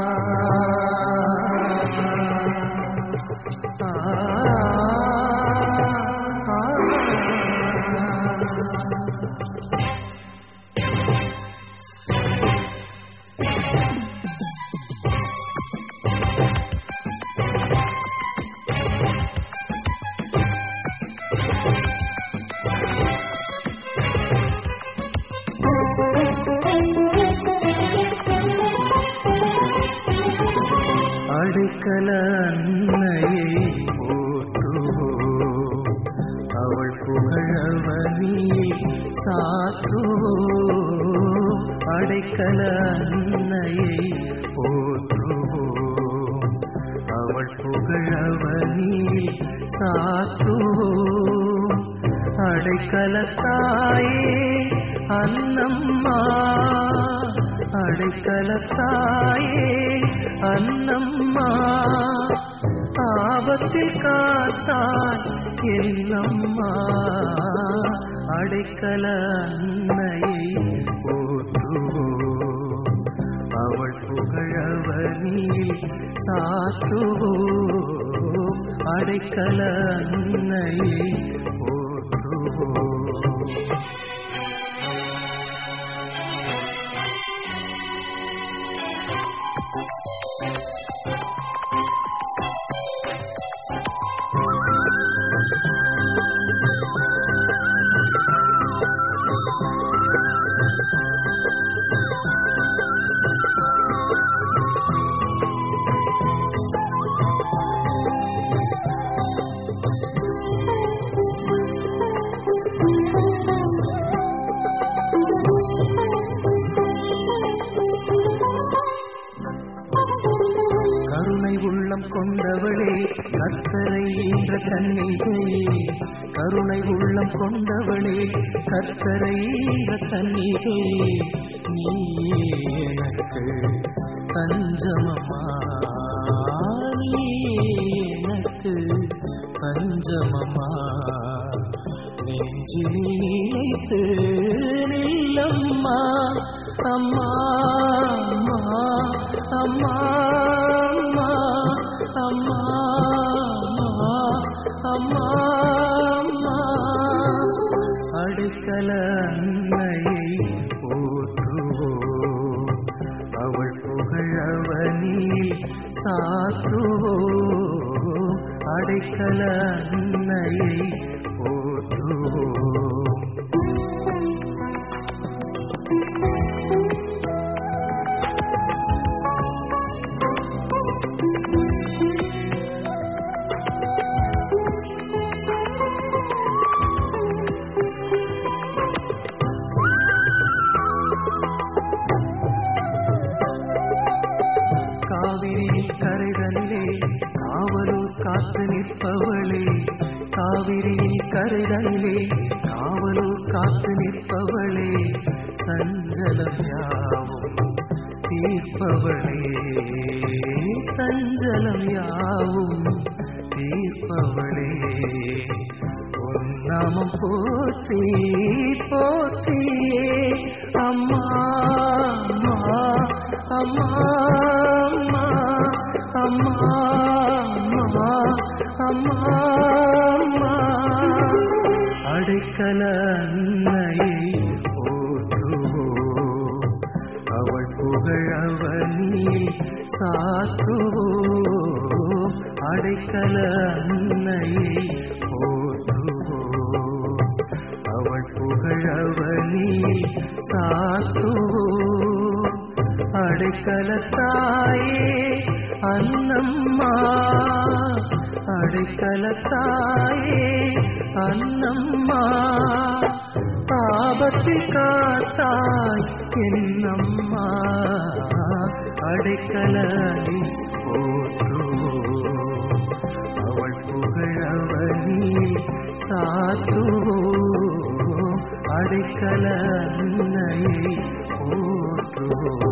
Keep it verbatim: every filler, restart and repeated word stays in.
அடைக்கல அன்னையை போற்றுவோம், அவள் புகழவனில் சாற்றுவோம். அடைக்கல அன்னையை போற்றுவோம், அவள் புகழவனில் சாற்றுவோம். அடைக்கல தாயே அன்னம்மா, அடைக்கல தாயே அன்னம்மா, ஆபத்தில் காத்தாய் என்னம்மா. அடைக்கல அன்னையை போற்றுவோம், அவள் புகழவனில் சாற்றுவோம். அடைக்கல அன்னையை போற்றுவோம். கருணை உள்ளம் கொண்டவளே கர்த்தரை ஈன்ற கன்னிகையே, கருணை உள்ளம் கொண்டவளே கர்த்தரை ஈன்ற கன்னிகையே, நீ எனக்கு தஞ்சமம்மா, நீ எனக்கு தஞ்சமம்மா. நெஞ்சில் நிலைத்து நில்லம்மா, அம்மா அம்மா அம்மா அம்மா அம்மா அம்மா. அடைக்கல அன்னையை போற்றுவோம், அவள் புகழவனில் சாற்றுவோம். அடைக்கல அன்னையை போற்றுவோம். காவிரியில் கரைதனிலே காவலூர் காத்து நிற்பவளே, காவிரியில் கரைதனிலே காவலூர் காத்து நிற்பவளே, சஞ்சலம் யாவும் தீர்ப்பவளே, சஞ்சலம் யாவும் தீர்ப்பவளே. உன் நாமம் போற்றி போற்றியே அம்மா அம்மா அம்மா அம்மா அம்மா அம்மா. அடைக்கல அன்னையை போற்றுவோம், அவள் புகழவனில் சாற்றுவோம். அடைக்கல அன்னையை போற்றுவோம், அவள் புகழவனில் சாற்றுவோம். அடைக்கல தாயே அன்னம்மா, அடைக்கல தாயே அன்னம்மா, ஆபத்தில் காத்தாய் என்னம்மா. அடைக்கலனை போற்றுவோம், அவள் புகழவனில் சாற்றுவோம். அடைக்கலனை போற்றுவோம்.